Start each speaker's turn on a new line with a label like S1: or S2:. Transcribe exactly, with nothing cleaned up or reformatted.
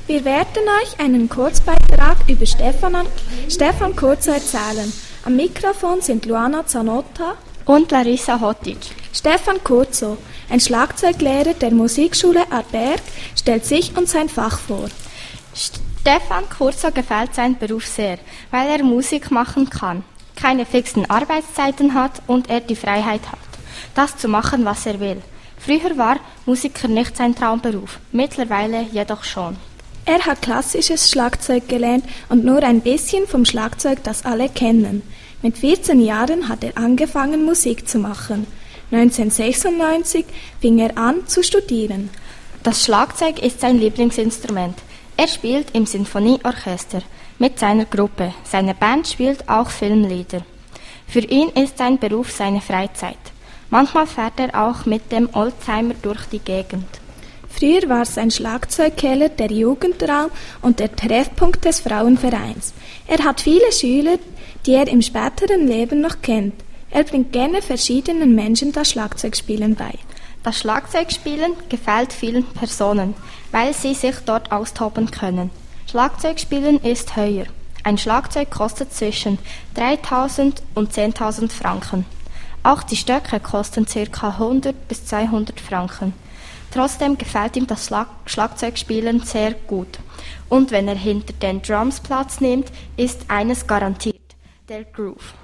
S1: Wir werden euch einen Kurzbeitrag über Stefan, Stefan Kurzo erzählen. Am Mikrofon sind Luana Zanotta
S2: und Larissa Hotic.
S1: Stefan Kurzo, ein Schlagzeuglehrer der Musikschule Aarberg, stellt sich und sein Fach vor.
S2: Stefan Kurzo gefällt sein Beruf sehr, weil er Musik machen kann, keine fixen Arbeitszeiten hat und er die Freiheit hat, das zu machen, was er will. Früher war Musiker nicht sein Traumberuf, mittlerweile jedoch schon.
S1: Er hat klassisches Schlagzeug gelernt und nur ein bisschen vom Schlagzeug, das alle kennen. Mit vierzehn Jahren hat er angefangen, Musik zu machen. neunzehnhundertsechsundneunzig fing er an zu studieren.
S2: Das Schlagzeug ist sein Lieblingsinstrument. Er spielt im Sinfonieorchester mit seiner Gruppe. Seine Band spielt auch Filmlieder. Für ihn ist sein Beruf seine Freizeit. Manchmal fährt er auch mit dem Oldtimer durch die Gegend.
S1: Früher war sein Schlagzeugkeller der Jugendraum und der Treffpunkt des Frauenvereins. Er hat viele Schüler, die er im späteren Leben noch kennt. Er bringt gerne verschiedenen Menschen das Schlagzeugspielen bei.
S2: Das Schlagzeugspielen gefällt vielen Personen, weil sie sich dort austoben können. Schlagzeugspielen ist teuer. Ein Schlagzeug kostet zwischen dreitausend und zehntausend Franken. Auch die Stöcke kosten ca. hundert bis zweihundert Franken. Trotzdem gefällt ihm das Schlag- Schlagzeugspielen sehr gut. Und wenn er hinter den Drums Platz nimmt, ist eines garantiert: der Groove.